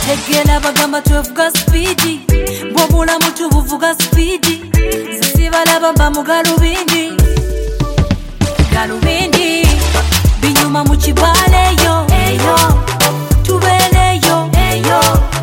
Tegela bagamba tuvuga speedy bwobula mutu buvuga speedy zisibala bamba mu galubindi binyuma mu kibale yo eyo tubeleyo eyo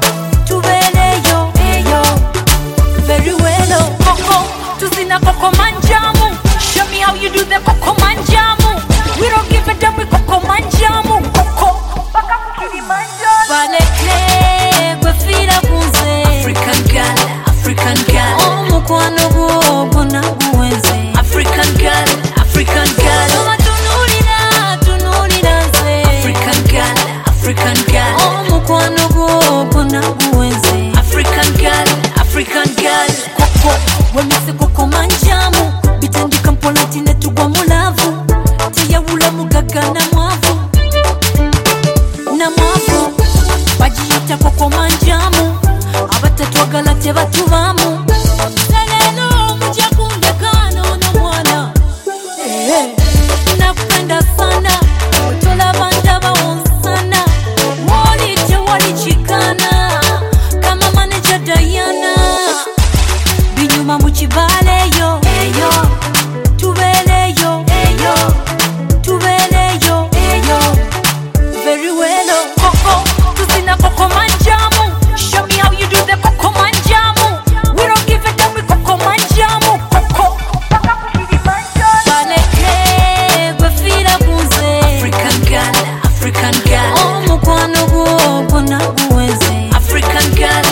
very well koko tuzina koko manjamu show me how you do the koko manjamu we don't give a damn with koko manjamu koko baka mukiri manjamu baleke gwe fira kunze African girl omukwano gwo gona guwenze African girl tunulira nze African girl omukwano gwo gona guwenze African girl koko wemise koko manjamu bitandika mpolanti netugwa mulavu teyawula mugaga na mwavu bagiyita koko manjamu abatatwagala tebatubamu seleno mujja kundekano n'omwana nakupenda sana otolaba ndaba wonsana woli tewali kikana kama manager Diana binyuma mu kibale yo eyo tubeleyo very well koko tuzina koko manjamu show me how you do the koko manjamu we don't give a damn with koko manjamu koko baka mukiri manjamu baleke gwe fira kunze African girl omukwano gwo gona guwenze African girl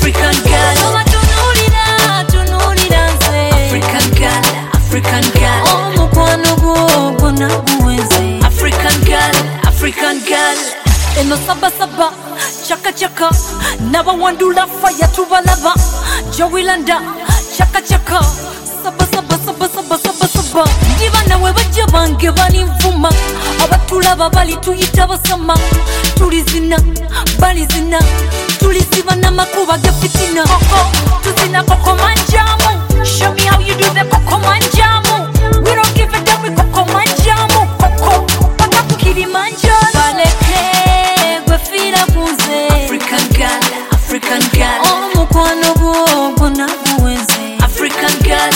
tunulira nze African girl omukwano gwo gona guwenze African girl eno sabasaba chaka nabawandula fire tubalaba jawilanda chaka saba ndiba nawe bajja bange bali nvuma abatulaba bali tuyita basama tulizina tulisiba n'amakuba gefitina koko tuzina koko manjamu show me how you do the koko manjamu we don't give a damn with koko manjamu koko baka mukiri manjamu baleke gwe fira kunze African girl omukwano gwo gona guwenze African girl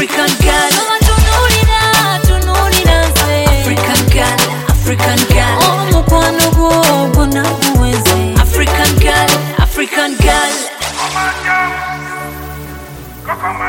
tunulira nze African girl omukwano gwo gona guwenze African girl Koko manjamu